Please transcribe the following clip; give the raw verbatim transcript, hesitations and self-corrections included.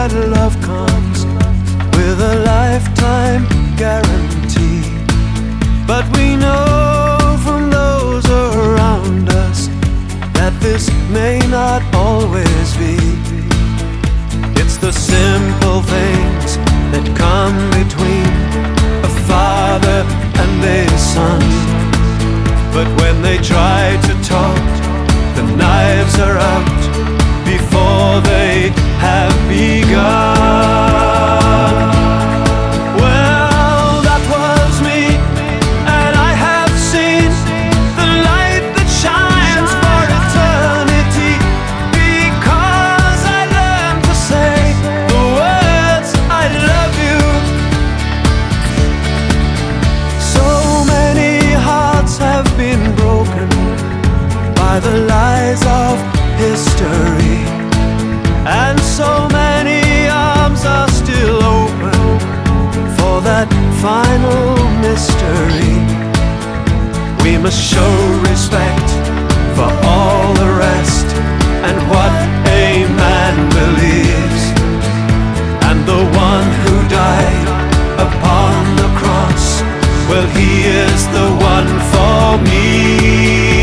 that love comes with a lifetime guarantee. But we know from those around us that this may not always be. It's the simple things that come between a father and a son. But when they try to talk, the knives are out before they have begun. Well, that was me, and I have seen the light that shines for eternity, because I learned to say the words I love you. So many hearts have been broken by the lies of history, and so many arms are still open for that final mystery. We must show respect for all the rest and what a man believes. And the one who died upon the cross, well, he is the one for me.